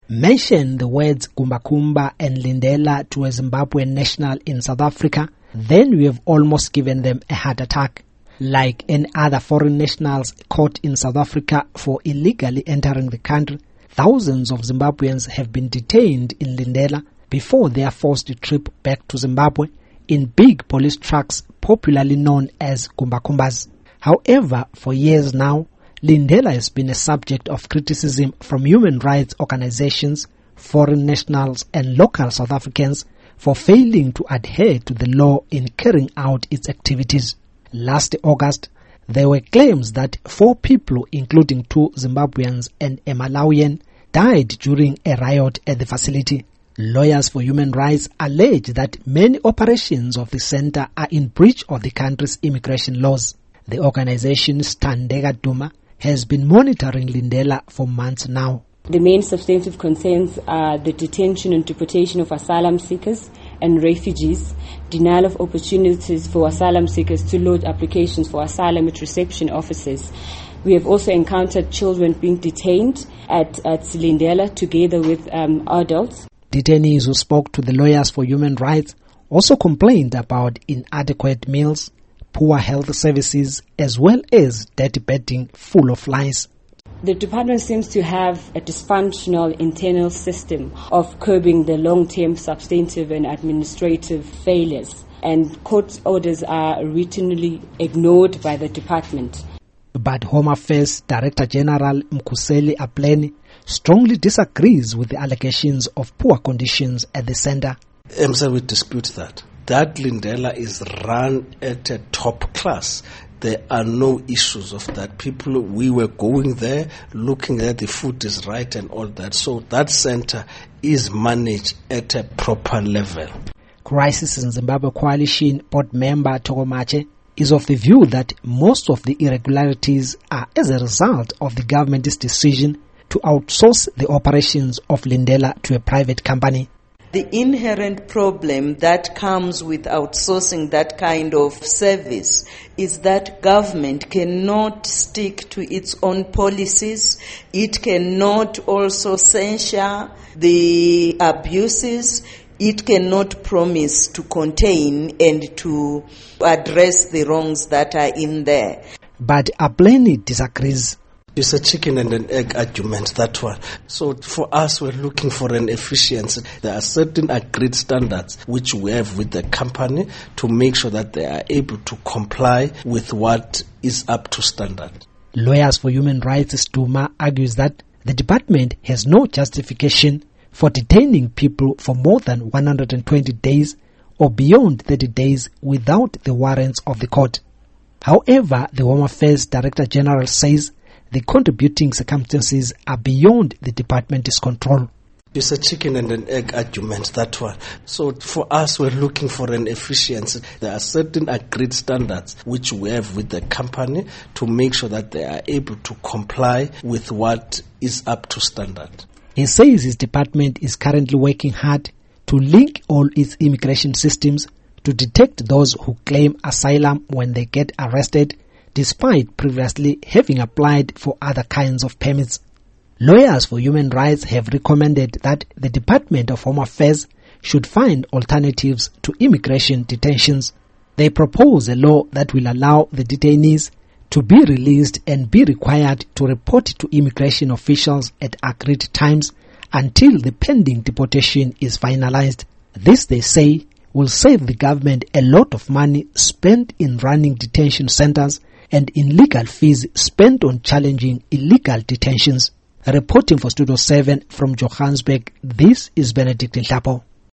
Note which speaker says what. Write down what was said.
Speaker 1: mention the words Kumbakumba and Lindela to a Zimbabwean national in South Africa, then we have almost given them a heart attack. Like any other foreign nationals caught in South Africa for illegally entering the country, thousands of Zimbabweans have been detained in Lindela before they are forced to trip back to Zimbabwe in big police trucks popularly known as Kumbakumbas. However, for years now, Lindela has been a subject of criticism from human rights organizations, foreign nationals and local South Africans for failing to adhere to the law in carrying out its activities. Last August, there were claims that 4 people, including 2 Zimbabweans and a Malawian, died during a riot at the facility. Lawyers for human rights allege that many operations of the center are in breach of the country's immigration laws. The organization Standeka Duma has been monitoring Lindela for months now.
Speaker 2: The main substantive concerns are the detention and deportation of asylum seekers and refugees, denial of opportunities for asylum seekers to lodge applications for asylum at reception offices. We have also encountered children being detained at Lindela together with adults.
Speaker 1: Detainees who spoke to the lawyers for human rights also complained about inadequate meals, poor health services, as well as dirty bedding full of flies.
Speaker 2: The department seems to have a dysfunctional internal system of curbing the long-term substantive and administrative failures, and court orders are routinely ignored by the department.
Speaker 1: But Home Affairs Director General Mkhuseli Apleni strongly disagrees with the allegations of poor conditions at the center.
Speaker 3: We dispute that. That Lindela is run at a top class. There are no issues of that. We were going there, looking at the food is right and all that. So that center is managed at a proper level.
Speaker 1: Crisis in Zimbabwe Coalition board member Togomache is of the view that most of the irregularities are as a result of the government's decision to outsource the operations of Lindela to a private company.
Speaker 4: The inherent problem that comes with outsourcing that kind of service is that government cannot stick to its own policies. It cannot also censure the abuses. It cannot promise to contain and to address the wrongs that are in there.
Speaker 1: But Apleni disagrees.
Speaker 3: It's a chicken and an egg argument, that one. So for us, we're looking for an efficiency. There are certain agreed standards which we have with the company to make sure that they are able to comply with what is up to standard.
Speaker 1: Lawyers for Human Rights Duma argues that the department has no justification for detaining people for more than 120 days or beyond 30 days without the warrants of the court. However, the Home Affairs Director General says the contributing circumstances are beyond the department's control.
Speaker 3: It's a chicken and an egg argument, that one. So for us, we're looking for an efficiency. There are certain agreed standards which we have with the company to make sure that they are able to comply with what is up to standard.
Speaker 1: He says his department is currently working hard to link all its immigration systems to detect those who claim asylum when they get arrested, despite previously having applied for other kinds of permits. Lawyers for human rights have recommended that the Department of Home Affairs should find alternatives to immigration detentions. They propose a law that will allow the detainees to be released and be required to report to immigration officials at agreed times until the pending deportation is finalized. This, they say, will save the government a lot of money spent in running detention centers and in legal fees spent on challenging illegal detentions. Reporting for Studio 7 from Johannesburg, this is Benedict Nhlapo.